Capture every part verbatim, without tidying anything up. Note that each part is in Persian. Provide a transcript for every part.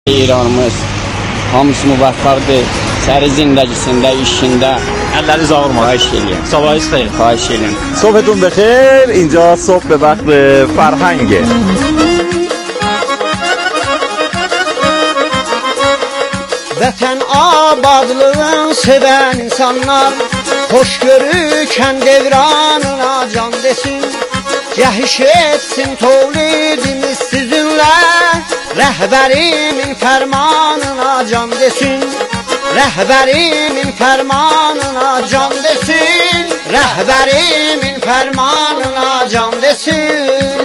İranımız hamısı müvəffəqdir. Səri zindəgisində, işində. əlləriz ağırmaz. Xahiş edirəm. sabahınız xeyir. Xahiş edirəm. صبحتون بخیر. اینجا صبح به وقت فرهنگه. Vətən abadlığın sevən insanlar hoş görükən devranına can desin. Gəhiş etsin tövlidimiz sizinlə, rəhbərimin fərmanına can desin. Rəhbərimin fərmanına can desin. Rəhbərimin fərmanına can desin.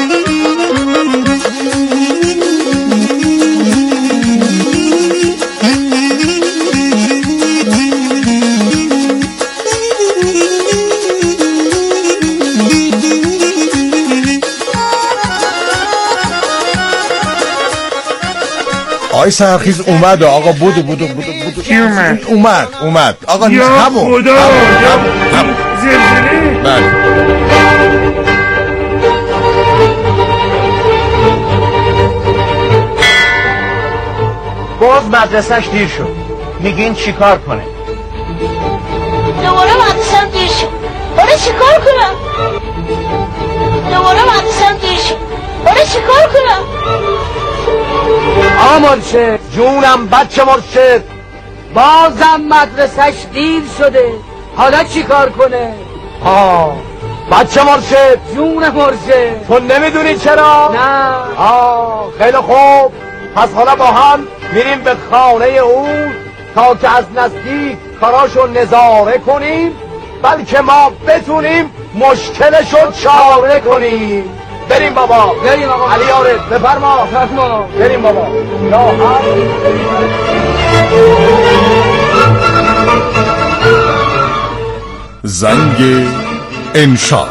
آقای سرخیز اومد آقا بودو بودو بودو بودو کی اومد؟ اومد اومد آقا یا همون خدا همون همون همون زلزله بله باز مدرسهش دیر شد. میگین چیکار کنه؟ دوباره مدرسم دیر شد. باید چیکار کنم؟ دوباره مدرسم دیر شد. باید چیکار کنم؟ آقا مرشد جونم بچه مرشد بازم مدرسهش دیر شده. حالا چیکار کنه؟ آه بچه مرشد جون مرشد تو نمیدونی چرا؟ نه آه خیلی خوب، پس حالا با هم میریم به خانه اون تا که از نزدیک کاراشو نظاره کنیم، بلکه ما بتونیم مشکلشو چاره کنیم. بریم بابا بریم بابا. علی عارف بفرما بفرما بریم بابا. راحت زنگ انشا.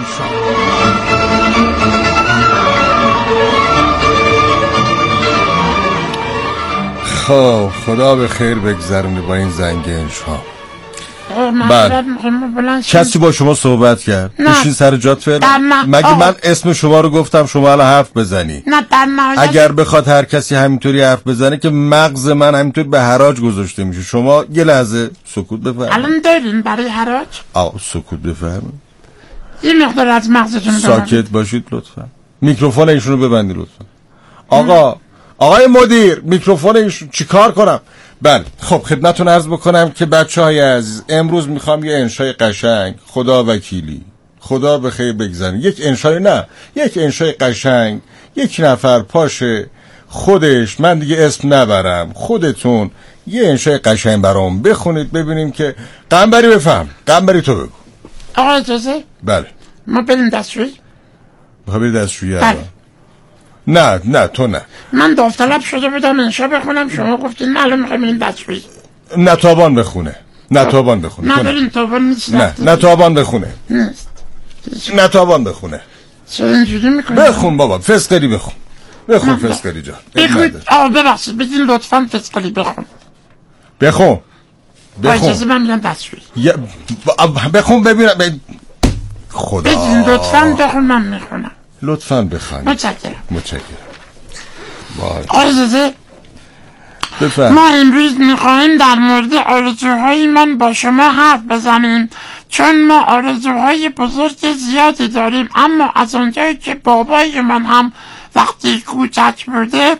خب خدا به خیر بگذرونه با این زنگ انشا. بله. کسی با شما صحبت کرد؟ بشین سر جات فعلا. مگه من اسم شما رو گفتم شما الان حرف بزنی؟ نه در نهایت اگر بخواد هر کسی همینطوری حرف بزنه که مغز من همینطوری به حراج گذاشته میشه. شما یه لحظه سکوت بفرمایید. الان دارین برای حراج آ سکوت بفرمایید. یه مقدار از مغزتون ساکت باشید لطفا. میکروفون ایشونو ببندید لطفا. آقا آقای مدیر میکروفون ایشون چیکار کنم؟ بله خب خدمتتون عرض بکنم که بچه‌های عزیز امروز میخوام یه انشای قشنگ، خدا وکیلی خدا به خیر بگذره، یک انشای نه یک انشای قشنگ، یک نفر پاشه خودش، من دیگه اسم نبرم، خودتون یه انشای قشنگ برام بخونید ببینیم که قنبری بفهم. قنبری تو بگو. آقا اجازه؟ بله ما بریم دستشویی؟ میخوای بری دستشویی؟ بله. نه نه تو نه. من داوطلب شده بودم انشا بخونم، شما گفتین نه الان میخوایم بریم دستشویی. نتابان بخونه. نتابان بخونه. نه بریم تابان نیست. نه نتابان بخونه. نیست. نتابان بخونه. چرا اینجوری میکنی؟ بخون بابا فسقلی بخون. بخون فسقلی جان. بخون. آه ببخشید بدین لطفا فسقلی بخون. بخون. بخون. بخون. اجازه من میرم دستشویی. بخون ببینم. خدا. بدین لطفا بخون من میخونم. لطفاً بخوانید. متشکرم. متشکرم. وای. آرزوزه بفرم. ما امروز میخواهیم در مورد آرزوهای من با شما حرف بزنیم، چون ما آرزوهای بزرگ زیادی داریم، اما از اونجایی که بابای من هم وقتی کوچک بوده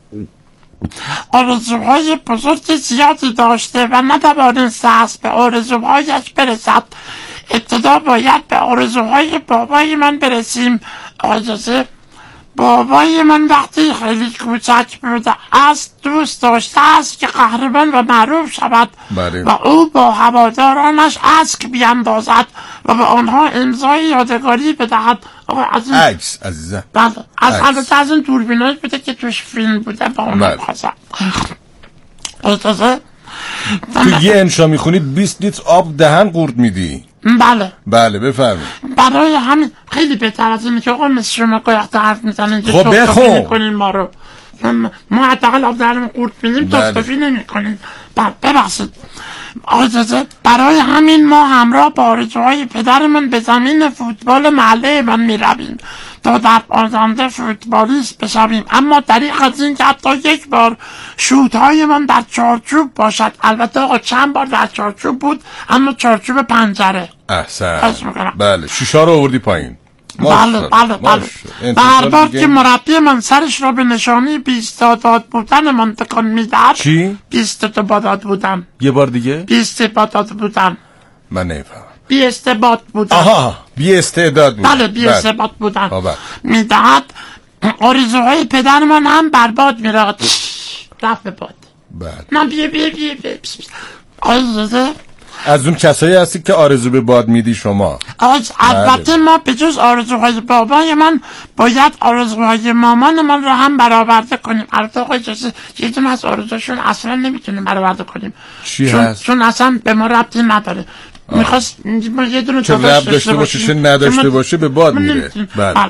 آرزوهای بزرگ زیادی داشته و نتوانسته است به آرزوهایش برسد، ابتدا باید به آرزوهای بابای من برسیم. اجازه بابای من وقتی خیلی کوچک بوده است دوست داشته است که قهرمان و معروف شود بله. و او با هوادارانش اسک بیاندازد و به آنها امضای یادگاری بدهد. از این عکس عزیزم. بله از البته از این دوربینایی بوده که توش فیلم بوده با اون بله. بازم. اجازه تو یه انشا میخونی بیست لیتر آب دهن قورت میدی. بله بله بفرمایید. برای همین خیلی بهتر از اینه که آقا مثل شما قیاقت حرف میزنین که خب بخون. میکنین ما رو ما حداقل آب دهنمون قورت میدیم توصفی نمیکنین. ببخشید اجازه برای همین ما همراه با آرزوهای پدرمون به زمین فوتبال محله من میرویم تا در آینده فوتبالیست بشویم، اما دریغ از این که حتی یک بار شوت های من در چارچوب باشد. البته آقا چند بار در چارچوب بود، اما چارچوب پنجره. احسن. بله شیشه رو آوردی پایین. بله بله بله. و هر بار که مربی من سرش را به نشانی بی‌استعداد بودن من تکان میدهد. چی؟ بی‌استعداد بودن. یه بار دیگه؟ بی‌استعداد بودن. من نمیفهمم. بی‌استعداد بودن. آها بی استعداد بودن. بله بی استعداد بودن. بله. میدهد آرزوهای پدر من هم برباد میرود. رفت به باد. بله. نه بیا بیا بیا بیا. آرزوزه از اون کسایی هستی که آرزو به باد میدی شما. از البته ما به جز آرزوهای بابای من باید آرزوهای مامان من رو هم برآورده کنیم. البته آقای اجازه یه دونه از آرزوشون اصلا نمیتونیم برآورده کنیم. چی چون هست؟ چون اصلا به ما ربطی نداره. میخواست ما یه دونه چه ربط داشته باشه چه نداشته باشه به باد میره. بله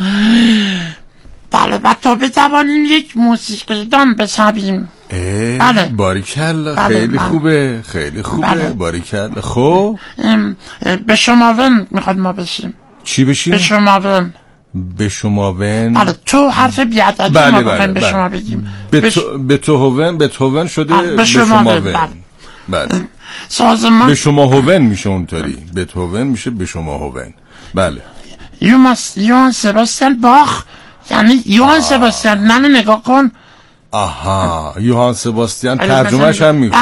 بله و تا بتوانیم یک موسیقیدان بشویم. بله باریکلا بله. خیلی بله. خوبه خیلی خوبه بله. باریکلا. خب به شما ون میخواد ما بشیم. چی بشیم؟ به شما ون. به شما ون. بله تو حرف بیادبی بله ما بله بخوایم به بله. شما بگیم. به تو به توهون به توهون شده بله. به شما ون. بله سازمان به شما هون میشه اونطوری. به توهون میشه به شما هون. بله یوماس یوهان سباستیان باخ، یعنی یوهان سباستیان منو نگاه کن. آها یوهان سباستیان ترجمهش هم میکنه.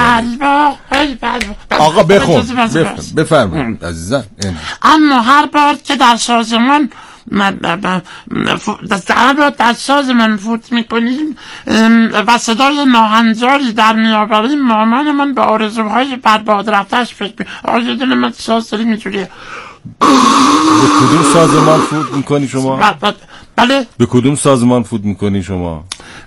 آقا بخون بفرمایید عزیزم. اما هر بار که در سازمان هر بار در سازمان فوت میکنیم و صدای ناهنجاری در میآوریم، مامان من به آرزوهای برباد رفتهش فکر می آقا یه دونه من ساز داریم اینجوریه. به کدوم سازمان فوت میکنی شما؟ بله به کدوم سازمان فوت میکنی شما؟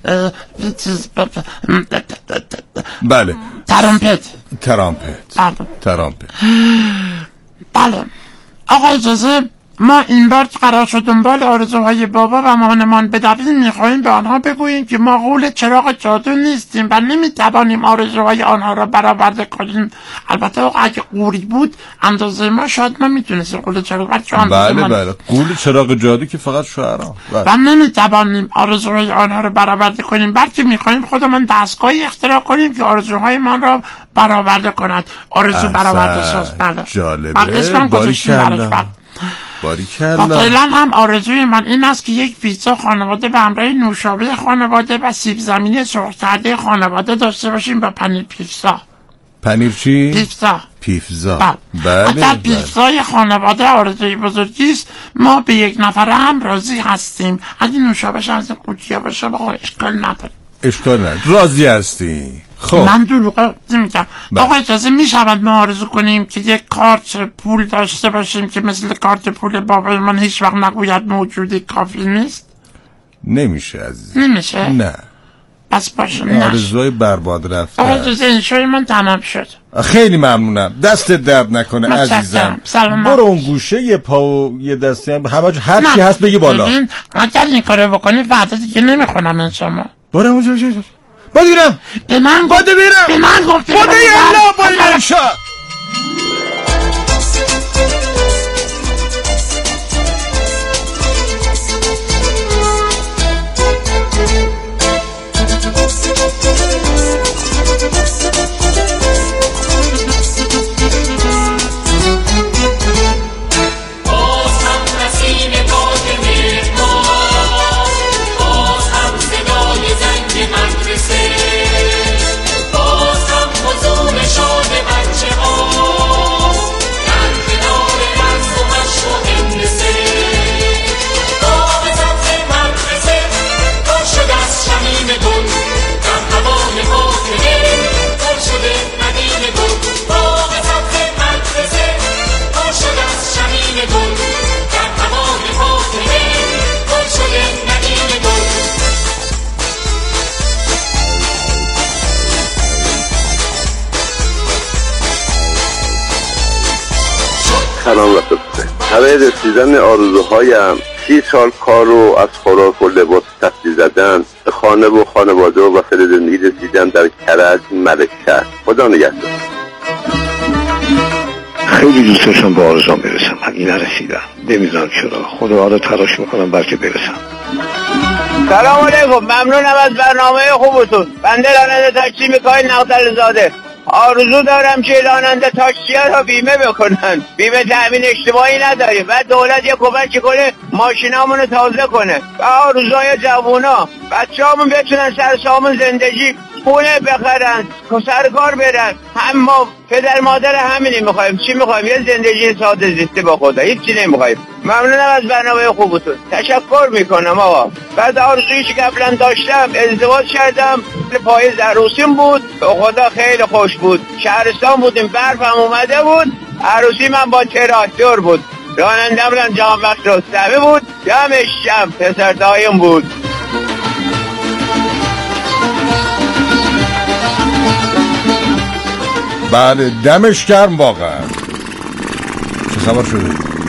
بله ترامپت ترامپت بله ترامپت بله. آقا اجازه ما این بار قرار شد دنبال آرزوهای بابا و مامانمان بدویم، میخواهیم به آنها بگوییم که ما غول چراغ جادو نیستیم و نمیتوانیم آرزوهای آنها را برآورده کنیم. البته اگه قوری بود اندازه ما شاید ما میتونستیم غول چراغ جادو. بله بله غول چراغ جادو که فقط شعرها و نمیتوانیم آرزوهای آنها را برآورده کنیم، بلکه میخواهیم خودمان دستگاهی اختراع کنیم که آرزوهای ما را برآورده کند. آرزو برآورده ساز. بله جالبه باریکلا باریکلا. فعلا هم آرزوی من این است که یک پیتزا خانواده به همراه نوشابه خانواده و سیب زمینی سرخ کرده خانواده داشته باشیم با پنیر پیتزا. پنیر چی؟ پیتزا. پیتزا. بله. اگر پیتزای خانواده آرزوی بزرگی است ما به یک نفره هم راضی هستیم. اگه نوشابهش از قوطی‌ها باشه با اشکال نداره. اشکال نداره. راضی هستی؟ خب من دروغ نمیگم. آقا اجازه میشود ما آرزو کنیم که یک کارت پول داشته باشیم که مثل کارت پول بابای من هیچ وقت نگوید موجودی کافی نیست؟ نمیشه عزیز. نمیشه؟ نه پس باشه نشه. آرزوهای برباد رفته. آقا اجازه این شوی من تمام شد. خیلی ممنونم. دست درد نکنه عزیزم. سلام. برو اون گوشه یه پا و یه دستی هم همه جا هر چی هست بگی بالا. ببین اگر این کارو بکنی فردا دیگه نمیخونم این شما. برو اونجا شو. باید بیرم. به من گفت. باید بیرم. به من گفت. باید یلا باید بیرم شا. سلام وقت بخیر. برای رسیدن آرزوهایم سی سال کار رو از خوراک و لباس تفصیل زدن به خانه و خانواده و وسایل زندگی رسیدن در کرج ملک شهر. خدا نگهدار. خیلی دوست داشتم به آرزوام برسم ولی نرسیدم. نمیدونم چرا خدا حالا تلاش میکنم بلکه برسم. سلام علیکم، ممنونم از برنامه خوبتون. بنده راننده تاکسی میکائیل نقدل زاده. آرزو دارم که راننده تاکسی‌ها را بیمه بکنن. بیمه تأمین اجتماعی نداریم و دولت یه کمک کنه ماشینامون رو تازه کنه و آرزوهای جوونا بچه‌هامون بتونن سر سامون زندگی خونه بخرن، سرکار برن. هم ما پدر مادر همینی میخوایم. چی میخوایم؟ یه زندگی ساده زیسته با خدا، هیچی نمیخوایم. ممنونم از برنامه خوبتون، تشکر میکنم آقا. بعد آرزویی که قبلا داشتم ازدواج کردم، پاییز عروسیم بود، به خدا خیلی خوش بود. شهرستان بودیم، برفم اومده بود، عروسی من با تراکتور بود، رانندم هم جانبخش رستمی بود، دمش جم پسر دایم بود. بله دمش گرم واقعا. چه خبر شده؟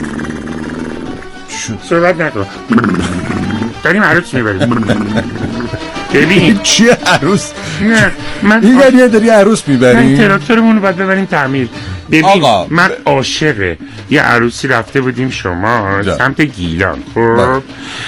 شد صحبت نکن. داریم عروس میبریم. ببین چیه عروس؟ نه من این یعنی داری عروس میبری؟ نه تراکتورمون رو باید ببریم تعمیر. ببین آقا من عاشق یه عروسی رفته بودیم شما جا. سمت گیلان. خب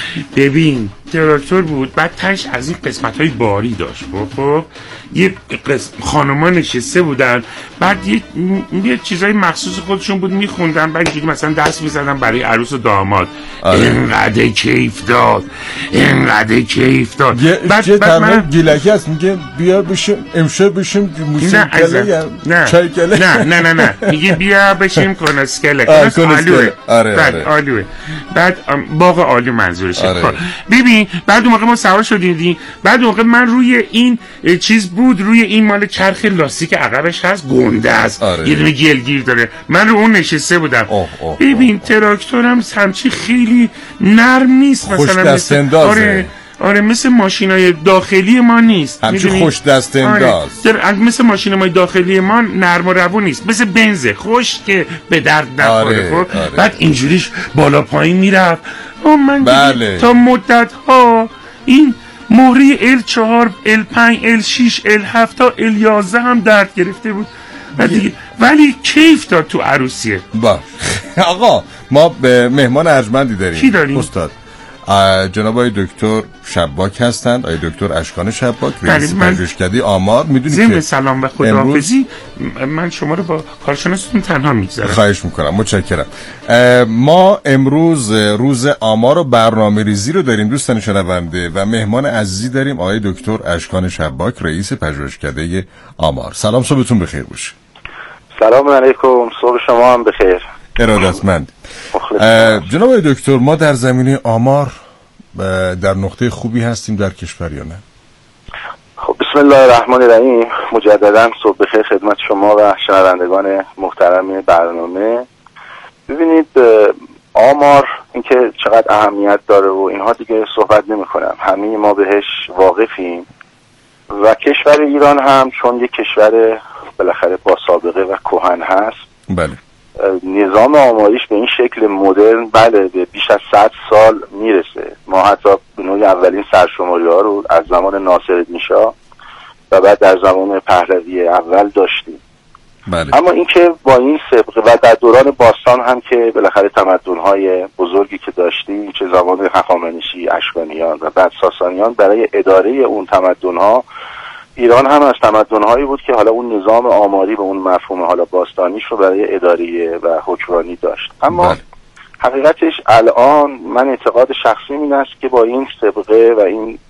ببین تراکتور بود، بعد تش از این قسمت های باری داشت. خب یه قسم خانوما نشسته بودن، بعد یه, یه چیزای مخصوص خودشون بود میخوندن، بعد اینجوری مثلا دست میزدن برای عروس و داماد. اینقدر کیف داد، اینقدر کیف داد. یه بعد بعد من گیلکی هست میگه بیا بشیم امشب بشیم موسیقله نه چایکله نه نه نه نه میگه بیا بشیم کنسکله. کنسکله آره بعد آلوه بعد باغ آلو منظورشه. آره. ببین بعد اون موقع ما سوار شدیم، بعد اون موقع من روی این چیز بود، روی این مال چرخ لاستیک عقبش هست گنده است. آره. یه دونه گلگیر داره، من رو اون نشسته بودم. اوه اوه ببین تراکتورم همچی خیلی نرم نیست، مثلا دست اندازه. آره آره مثل ماشینای داخلی ما نیست، همچی خوش دست انداز. آره. مثل ماشینای داخلی ما نرم و روون نیست، مثل بنزه خوش که به درد نخوره. آره. آره. بعد اینجوریش بالا پایین میرفت. من بله. تا مدت ها این مهره ال چهار، ال پنج، ال شش، ال هفت تا ال یازده هم درد گرفته بود دیگه. ولی کیف داد تو عروسیه. با آقا ما به مهمان ارجمندی داریم. کی داریم؟ استاد جناب آقای دکتر شباک هستند، آقای دکتر اشکان شباک، رئیس پژوهشکده آمار. میدونید که ضمن سلام و خداحافظی من شما رو با کارشناستون تنها میگذارم. خواهش میکنم، متشکرم. ما امروز روز آمار و برنامه‌ریزی رو داریم دوستان شنونده و مهمان عزیزی داریم آقای دکتر اشکان شباک، رئیس پژوهشکده آمار. سلام، صبحتون بخیر باشه. سلام علیکم، صبح شما هم بخیر. ارادتمند. جناب دکتر ما در زمینه آمار در نقطه خوبی هستیم در کشور یا نه؟ خب بسم الله الرحمن الرحیم. مجددا صبح بخیر خدمت شما و شنوندگان محترم برنامه. ببینید آمار اینکه چقدر اهمیت داره و اینها دیگه صحبت نمی کنم، همه ما بهش واقفیم و کشور ایران هم چون یک کشور بالاخره با سابقه و کهن هست. بله. نظام آماریش به این شکل مدرن بله به بیش از صد سال میرسه. ما حتی به نوعی اولین سرشماری ها رو از زمان ناصرالدین شاه و بعد در زمان پهلوی اول داشتیم. بله. اما اینکه با این سابقه و در دوران باستان هم که بالاخره تمدن‌های بزرگی که داشتیم، چه زمان هخامنشی، اشکانیان و بعد ساسانیان، برای اداره اون تمدن‌ها ایران هم از تمدن‌هایی بود که حالا اون نظام آماری به اون مفهوم حالا باستانیش رو برای اداره و حکمرانی داشت. اما بله. حقیقتش الان من اعتقاد شخصی این است که با این سابقه و این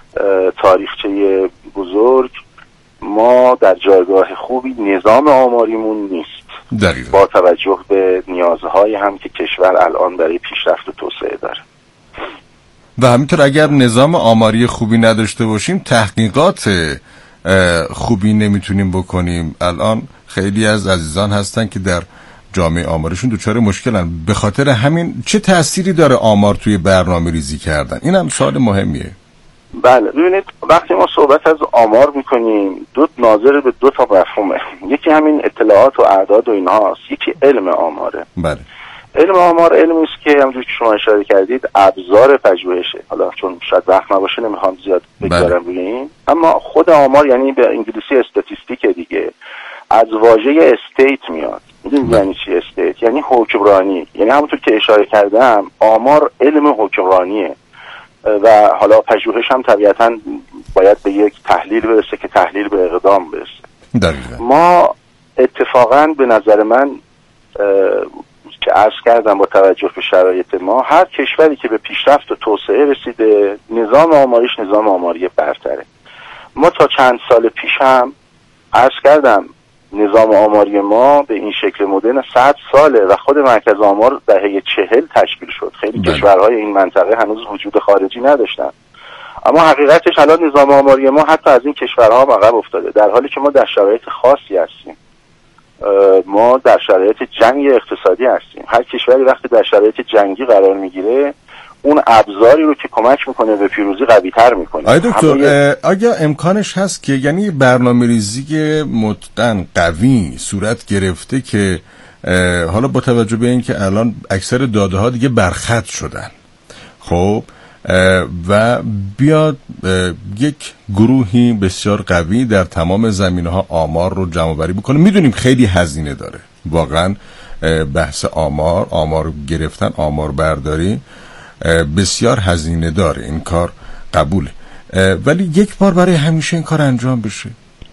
تاریخچه بزرگ ما در جایگاه خوبی، نظام آماریمون نیست دقیقا. با توجه به نیازهای هم که کشور الان برای پیشرفت و توسعه داره. و همینطور اگر نظام آماری خوبی نداشته باشیم تحقیقات خوبی نمیتونیم بکنیم. الان خیلی از عزیزان هستن که در جامعه آمارشون دچار مشکلن. به خاطر همین چه تأثیری داره آمار توی برنامه ریزی کردن؟ این هم سوال مهمیه. بله ببینید وقتی ما صحبت از آمار میکنیم دو ناظر به دو تا مفهومه. یکی همین اطلاعات و اعداد و اینهاست، یکی علم آماره. بله. علم آمار علمی است که همونجوری که شما اشاره کردید ابزار پژوهشه. حالا چون شاید وقت نباشه نمیخوام زیاد بگذارم روی این، اما خود آمار یعنی به انگلیسی استاتیستیک دیگه، از واژه استیت میاد. میدونید یعنی چی استیت؟ یعنی حکمرانی. یعنی همونطور که اشاره کردم آمار علم حکمرانیه و حالا پژوهش هم طبیعتاً باید به یک تحلیل برسه که تحلیل به اقدام برسه. دقیقا. ما اتفاقاً به نظر من که عرض کردم با توجه به شرایط ما، هر کشوری که به پیشرفت و توسعه رسیده نظام آماریش نظام آماری برتره. ما تا چند سال پیش هم عرض کردم نظام آماری ما به این شکل مدرن صد ساله و خود مرکز آمار دهه چهل تشکیل شد. خیلی بله. کشورهای این منطقه هنوز وجود خارجی نداشتن، اما حقیقتش الان نظام آماری ما حتی از این کشورها هم عقب افتاده، در حالی که ما در شرایط خاصی هستیم. ما در شرایط جنگ اقتصادی هستیم. هر کشوری وقتی در شرایط جنگی قرار میگیره اون ابزاری رو که کمک میکنه به پیروزی قوی تر میکنه. آیا دکتر آیا امکانش هست که یعنی برنامه‌ریزی متقن قوی صورت گرفته که حالا با توجه به اینکه الان اکثر داده ها دیگه برخط شدن، خب و بیاد یک گروهی بسیار قوی در تمام زمینه‌ها آمار رو جمع آوری بکنه؟ میدونیم خیلی هزینه داره واقعا بحث آمار، آمار گرفتن، آمار برداری بسیار هزینه داره، این کار قبوله، ولی یک بار برای همیشه این کار انجام بشه.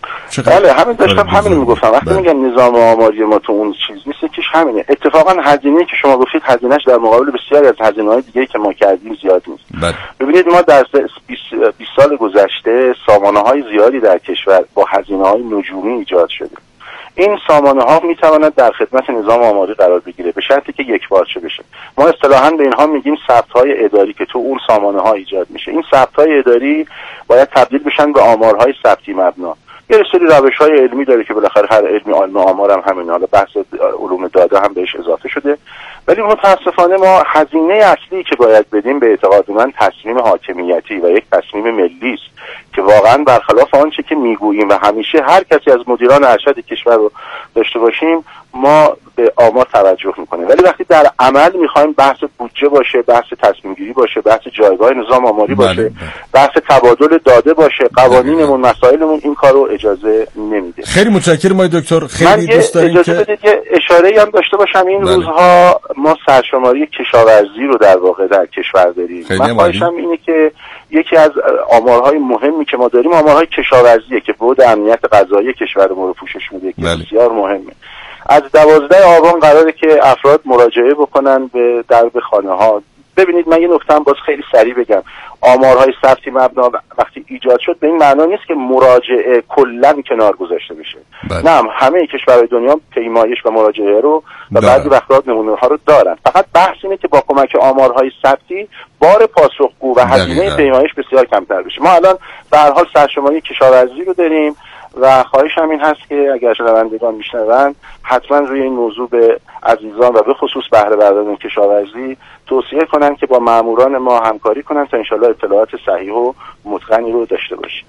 بله همین داشتم همین میگفتم. وقتی میگم نظام آماری ما تو اون چیز نیست کیش همینه. اتفاقا هزینه‌ای که شما گفتید هزینه‌اش در مقابل بسیاری از هزینه‌های دیگه‌ای که ما کردیم زیاد نیست. بله. ببینید ما در بیست سال گذشته سامانه‌های زیادی در کشور با هزینه‌های نجومی ایجاد شده. این سامانه ها میتواند در خدمت نظام آماری قرار بگیره به شرطی که یکپارچه بشه. ما اصطلاحاً به اینها میگیم ثبت های اداری که تو اون سامانه ها ایجاد میشه. این ثبت های اداری باید تبدیل بشن به آمارهای ثبتی مبنا. یه سری روش‌های علمی داره که بالاخره هر علمی علم آمار هم همین، حالا بحث علوم داده هم بهش اضافه شده، ولی متاسفانه ما هزینه اصلی که باید بدیم به اعتقاد من تصمیم حاکمیتی و یک تصمیم ملی است که واقعا برخلاف آنچه که میگوییم و همیشه هر کسی از مدیران ارشد کشور رو داشته باشیم ما به آمار توجه میکنیم، ولی وقتی در عمل میخوایم بحث بودجه باشه، بحث تصمیم گیری باشه، بحث جایگاه نظام آماری باشه، بحث تبادل داده باشه، قوانینمون مسائلمون این کارو اجازه نمیده. خیلی متشکرم آقای دکتر. خیلی دوست داریم اجازه که بدید که اشاره‌ای هم داشته باشم. این بله. روزها ما سرشماری کشاورزی رو در واقع در کشور داریم. من خواهشم اینه که یکی از آمارهای مهمی که ما داریم آمارهای کشاورزیه که بود امنیت غذایی کشور ما رو پوشش میده که بله. بسیار مهمه. از دوازده آبان قراره که افراد مراجعه بکنن به درب خانه ها. ببینید من یه نکته هم باز خیلی سریع بگم، آمارهای ثبتی مبنا وقتی ایجاد شد به این معنا نیست که مراجعه کلا کنار گذاشته بشه. بله. نه، همه کشورهای دنیا پیمایش و مراجعه رو و بعضی وقتا نمونه ها رو دارن. فقط بحث اینه که با کمک آمارهای ثبتی بار پاسخگو و هزینه پیمایش بسیار کمتر بشه. ما الان به هر حال سرشماری کشاورزی رو داریم و خواهشم این هست که اگر شنوندگان میشنوند حتما روی این موضوع به عزیزان و به خصوص بهره برداران کشاورزی توصیه کنند که با ماموران ما همکاری کنند تا انشالله اطلاعات صحیح و متقنی رو داشته باشیم.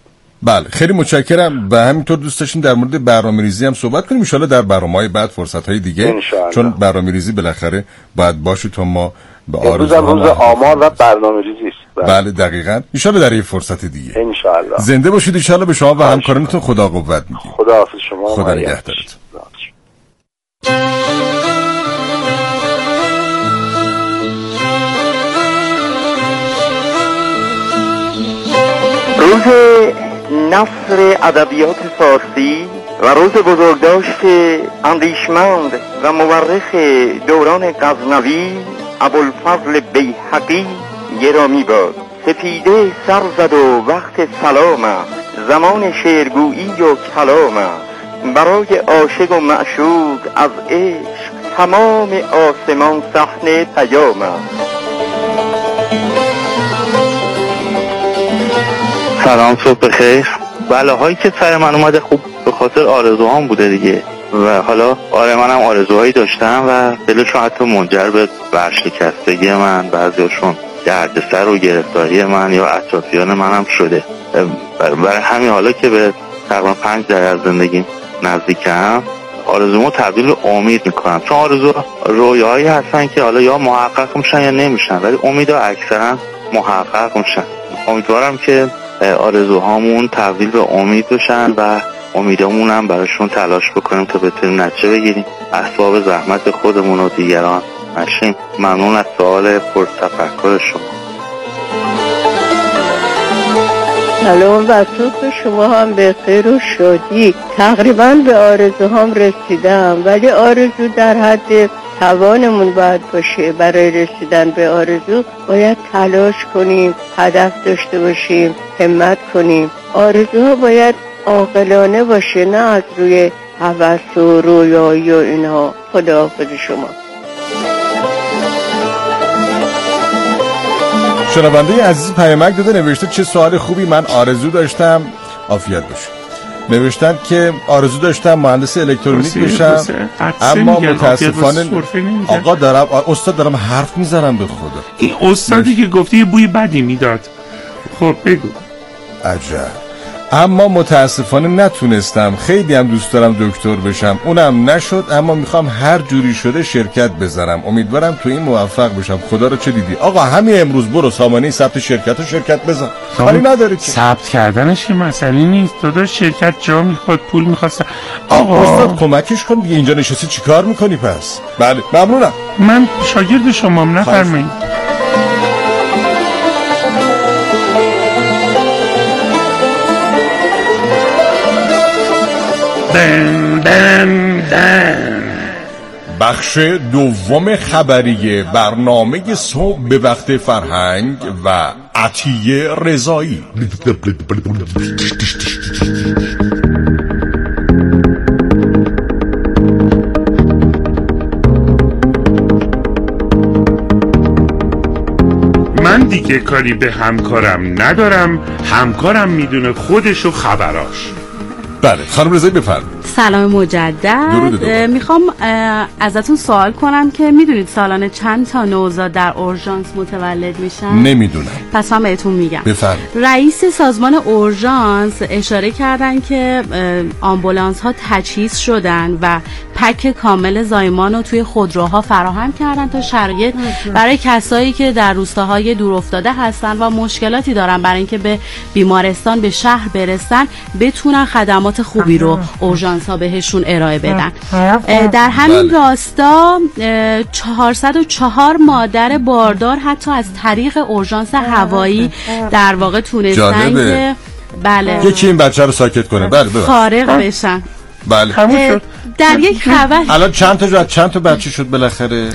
بله خیلی متشکرم و همینطور دوست داشتیم در مورد برنامه‌ریزی هم صحبت کنیم انشالله در برنامه‌های بعد فرصت‌های دیگه انشالله. چون برنامه‌ریزی بالاخره باید باشه تا ما به آرزوها روز آمار و برنامه‌ریزی است. بله دقیقاً انشالله در یه فرصت دیگه انشالله. زنده باشید انشالله. به شما و همکارانتون خدا قوت میگیم. خدا حافظ شما. خدا نگهدارتون. روز نصر ادبیات فارسی و روز بزرگداشت اندیشمند و مورخ دوران غزنوی ابوالفضل بیهقی گرامی باد. سپیده سر زد و وقت سلام است، زمان شعرگویی و کلام است، برای عاشق و معشوق از عشق تمام آسمان صحنه پیام است. سلام، صبح بخیر. بلاهایی که سر من اومده خوب به خاطر آرزوهام بوده دیگه و حالا آره منم آرزوهایی داشتم و دلشون حتی منجر به ورشکستگی من، بعضیاشون دردسر و گرفتاری من یا اطرافیان منم شده. برای همین حالا که به تقریبا پنج دهه از زندگیم نزدیکم آرزومو تبدیل به امید میکنم، چون آرزو رویاهایی هستن که حالا یا محقق میشن یا نمیشن ولی امیدها اکثرا محقق میشن. امیدوارم که آرزوهامون تبدیل به امید بشن و امیدمون هم براشون تلاش بکنیم تا بتونیم نتیجه بگیریم، اسباب زحمت خودمون و دیگران نشیم. ممنون از سوال پرتفکر شما. سلام و صبح شما هم به خیر و شادی. تقریبا به آرزوهام رسیدم، ولی آرزو در حد توانمون باید باشه. برای رسیدن به آرزو باید تلاش کنیم، هدف داشته باشیم، همت کنیم. آرزوها باید عاقلانه باشه، نه از روی هوس و رویایی و اینها. خداحافظ شما. شنونده عزیز پیامک داده، نوشته چه سوال خوبی، من آرزو داشتم. عافیت باشه. نوشتن که آرزو داشتم مهندس الکترونیک بشم، اما متاسفانه آقا دارم استاد دارم حرف میزنم به خدا. این استادی که گفتی یه بوی بدی میداد. خب بگو. عجب. اما متاسفانه نتونستم. خیلی هم دوست دارم دکتر بشم، اونم نشد، اما میخوام هر جوری شده شرکت بزنم. امیدوارم تو این موفق بشم. خدا رو چه دیدی آقا، همین امروز برو سامانه ثبت شرکت رو شرکت بزن. کاری نداری که ثبت کردنش که مسئله نیست، داداش شرکت جا میخواد، پول میخواد. آقا استاد کمکش کن دیگه، اینجا نشستی چیکار میکنی پس؟ بله ممنونم. من شاگرد شمام، نفرمایید. دن دن دن. بخش دوم خبری برنامه صبح به وقت فرهنگ و عطیه رضایی. من دیگه کاری به همکارم ندارم، همکارم میدونه خودش و خبراش. بله خانم رضایی بفرمایید. سلام مجدد. میخوام ازتون سوال کنم که میدونید سالانه چند تا نوزاد در اورژانس متولد میشن؟ نمیدونم. پس من بهتون میگم. بفرمایید. رئیس سازمان اورژانس اشاره کردن که آمبولانس ها تجهیز شدن و پک کامل زایمان رو توی خودروها فراهم کردن تا شرایط برای کسایی که در روستاهای دور افتاده هستن و مشکلاتی دارن برای اینکه به بیمارستان به شهر برسن بتونن خدمات خوبی رو اورژانس ها بهشون ارائه بدن. در همین راستا چهارصد و چهار مادر باردار حتی از طریق اورژانس هوایی در واقع تونستن که بله یکی این بچه رو ساکت کنه. بله بله فارغ بشن. بله در یک خبر الان چند تا جا چند تا بچه شد بالاخره؟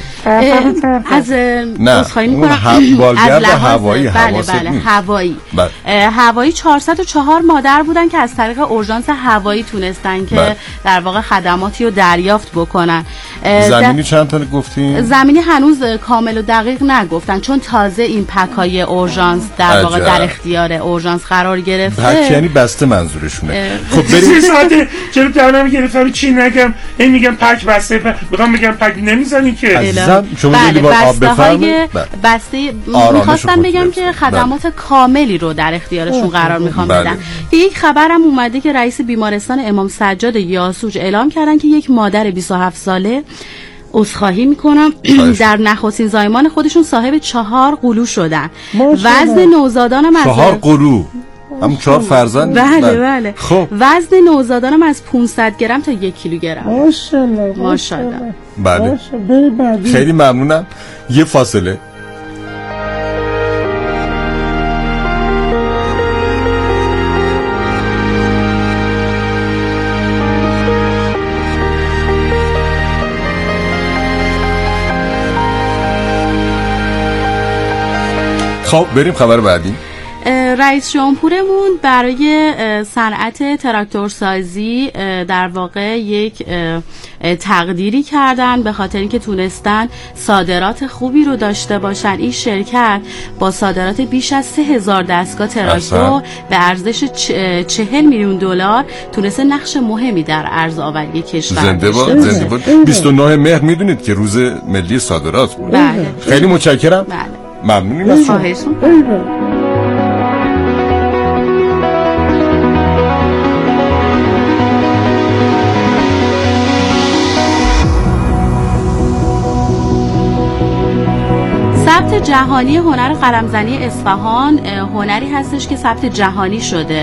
از عذرخواهی می‌کنم از هوایی بله بله هوایی هوایی چهارصد و چهار مادر بودن که از طریق اورژانس هوایی تونستن که بله. در واقع خدماتی رو دریافت بکنن. زمینی چند تا گفتین؟ زمینی هنوز کامل و دقیق نگفتن چون تازه این پکای اورژانس در واقع در اختیار اورژانس قرار گرفته. پک یعنی بسته منظورشونه. خب بریم ساده چرا دهنم گرفتم چی نگم؟ این میگم پک بسته میگم میگم پک نمیزنین که عزیزم شما بله لیوان آب بفرمایید. بسته میخواستم بگم که خدمات بله. کاملی رو در اختیارشون قرار میخوام بله. بدن. یک خبرم اومده که رئیس بیمارستان امام سجاد یاسوج اعلام کردن که یک مادر بیست و هفت ساله عذرخواهی میکنم در نخستین زایمان خودشون صاحب چهار قلو شدن. وزن نوزادانم از چهار قلو هم چهار فرزند. بله بله, بله. خب وزن نوزادانم از پانصد گرم تا یک کیلوگرم. ماشاءالله ماشاءالله. بله خیلی ممنونم. یه فاصله. خب بریم خبر بعدی. رئیس جمهورمون برای صنعت تراکتورسازی در واقع یک تقدیری کردن به خاطر اینکه تونستن صادرات خوبی رو داشته باشن. این شرکت با صادرات بیش از سه هزار دستگاه تراکتور به ارزش چهل میلیون دلار تونسته نقش مهمی در ارز آوری کشور زنده باد. زنده باد. بیست و نه مهر میدونید که روز ملی صادرات بود. بله. خیلی متشکرم. بله. ممنونیم از شما. ثبت جهانی هنر قلمزنی اصفهان هنری هستش که ثبت جهانی شده.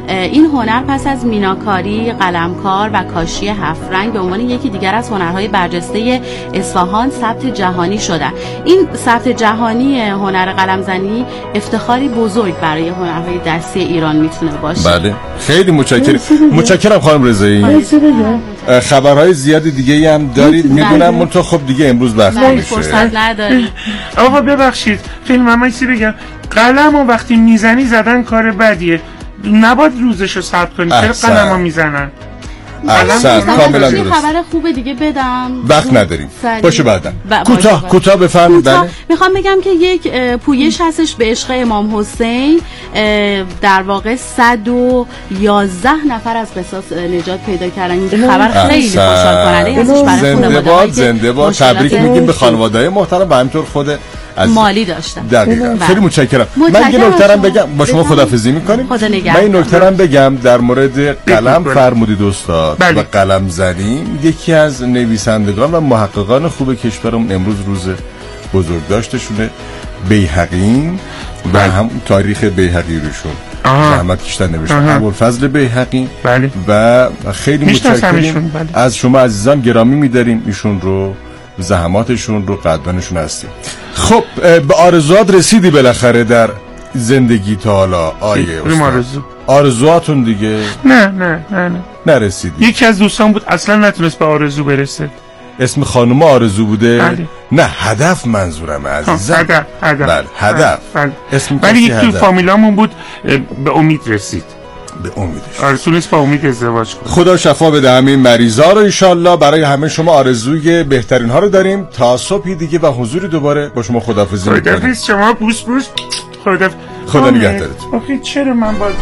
این هنر پس از میناکاری، قلمکار و کاشی هفت رنگ به عنوان یکی دیگر از هنرهای برجسته اصفهان ثبت جهانی شدن. این ثبت جهانی هنر قلمزنی افتخاری بزرگ برای هنرهای دستی ایران میتونه باشه. بله خیلی متشکرم. متشکرم خانم رضایی. خبرهای زیادی دیگه هم دارید میدونم، من تو خب دیگه امروز وقت نمیشه. فرصت نداریم. آقا ببخشید فیلم هم چی بگم، قلم و وقتی میزنی زدن کار بدیه، نباید روزشو ثبت کنی. چرا قلم ها میزنن؟ احسن، کاملا درست. خبر خوب دیگه بدم، وقت نداریم. باشه بعدا. ب... کوتاه کوتاه بفرمایید. بله میخوام بگم که یک پویش هستش به عشق امام حسین، در واقع صد و یازده نفر از قصاص نجات پیدا کردن. این خبر خیلی خوشحال کننده هستش برای خانواده‌ها. زنده باد، تبریک میگیم به خانواده‌های محترم و همینطور خود مالی داشتن. دقیقاً. خیلی متشکرم. من یه نکته‌ام بگم، با شما خداحافظی می‌کنیم. من این نکته‌ام بگم در مورد قلم فرمودید استاد و قلم زنی. یکی از نویسندگان و محققان خوب کشورمون امروز روز بزرگداشتشونه، بیهقی و هم تاریخ بیهقی روشون زحمت کشتن نوشتن، ابوالفضل بیهقی. بله. و خیلی متشکرم از شما عزیزان، گرامی می‌داریم ایشون رو، زحماتشون رو، قدردانشون هستیم. خب به آرزوات رسیدی بالاخره در زندگی تا حالا آیه استاد؟ آرزو آرزواتون دیگه؟ نه نه نه نه نرسیدی. یکی از دوستان بود اصلا نتونست به آرزو برسه. اسم خانم آرزو بوده؟ بله. نه هدف منظورم عزیزم. هدف هدف بله هدف. بله. اسم ولی یک تو فامیلامون بود به امید رسید. به امیدش آره تونست با امید ازدواج کنه. خدا شفا بده همه مریضا رو انشالله. برای همه شما آرزوی بهترین ها رو داریم تا صبحی دیگه و حضوری دوباره با شما خداحافظی می‌کنیم. خداحافظ شما، بوس بوس. خدا خدا نگهدارت. آخه چرا من باید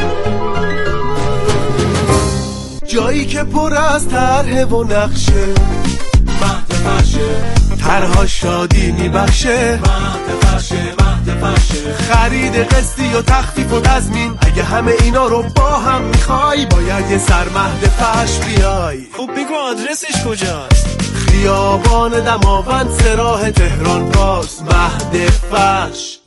جایی که پر از طرح و نقشه، مهد فرشه، طرها شادی میبخشه، مهد فرشه، مهد فرشه، خرید قسطی و تخفیف و تضمین، اگه همه اینا رو با هم میخوای باید یه سر مهد فرش بیای. خوب بگو آدرسش کجاست؟ خیابان دماوند سراح تهران باز، مهد فرش.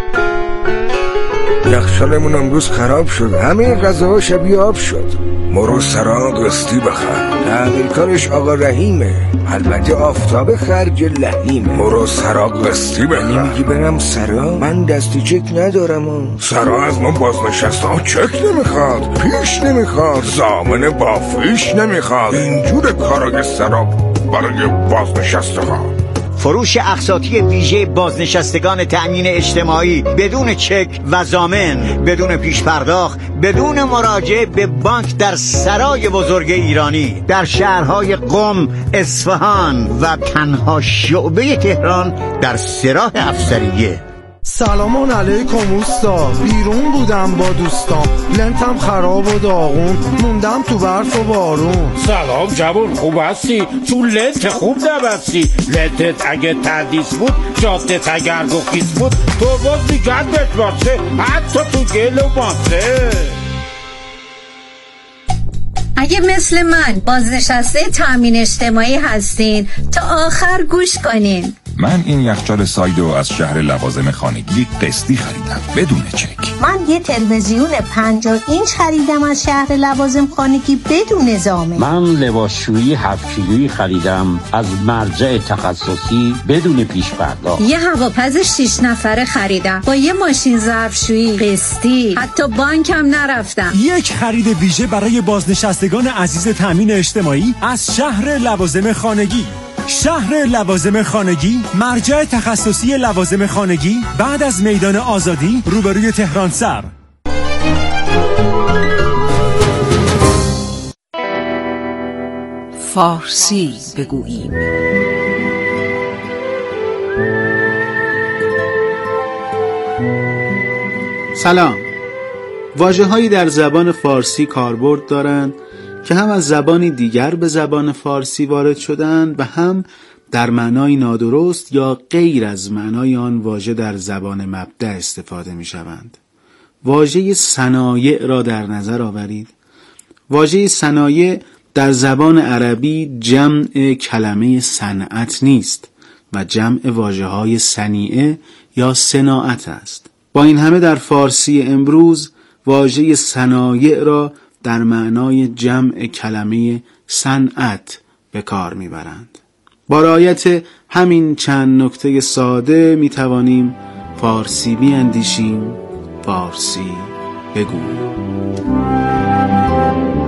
یخچالمون امروز خراب شد، همه غذاها شبیه آب شد. مرو سرا قسطی بخر، تعمیرکارش آقا رحیمه، البته آفتاب خرج لحیمه. مرو سرا قسطی بخر. نمیگی برم سرا؟ من دستی چک ندارم. و سرا از ما بازنشسته ها چک نمیخواد، پیش نمیخواد، ضامن با فیش نمیخواد. اینجور کارای سرا برای بازنشسته ها. فروش اقساطی ویژه بازنشستگان تأمین اجتماعی بدون چک و ضامن، بدون پیش پرداخت، بدون مراجعه به بانک در سرای بزرگ ایرانی در شهرهای قم، اصفهان و تنها شعبه تهران در سراح افسریه. سلام علیکم اوستا، بیرون بودم با دوستام، لنتم خراب و داغون، موندم تو برف و بارون. سلام جوان، خوب هستی؟ تو لنت خوب نبستی، لنتت اگه تردیس بود، جادت اگر گخیز بود، تو باز دیگر بهت باشه، حتی تو گل و ماسه. اگه مثل من بازنشسته تامین اجتماعی هستین تا آخر گوش کنین. من این یخچال سایدو از شهر لوازم خانگی قسطی خریدم بدون چک. من یه تلویزیون پنجاه اینچ خریدم از شهر لوازم خانگی بدون ضامن. من لباسشویی هفت کیلویی خریدم از مرجع تخصصی بدون پیش پرداخت. یه هواپز شش نفره خریدم با یه ماشین ظرفشویی قسطی، حتی بانکم نرفتم. یک خرید ویژه برای بازنشستگان عزیز تامین اجتماعی از شهر لوازم خانگی. شهر لوازم خانگی، مرجع تخصصی لوازم خانگی بعد از میدان آزادی روبروی تهران سر. فارسی بگوییم. سلام. واژه‌هایی در زبان فارسی کاربرد دارند که هم از زبانی دیگر به زبان فارسی وارد شدند و هم در معنای نادرست یا غیر از معنای آن واژه در زبان مبدأ استفاده می شوند. واژه صنایع را در نظر آورید. واژه صنایع در زبان عربی جمع کلمه صنعت نیست و جمع واژه‌های صنیعه یا صناعت است. با این همه در فارسی امروز واژه صنایع را در معنای جمع کلمه صنعت به کار میبرند. با رعایت همین چند نکته ساده می توانیم فارسی بیاندیشیم، فارسی بگوییم.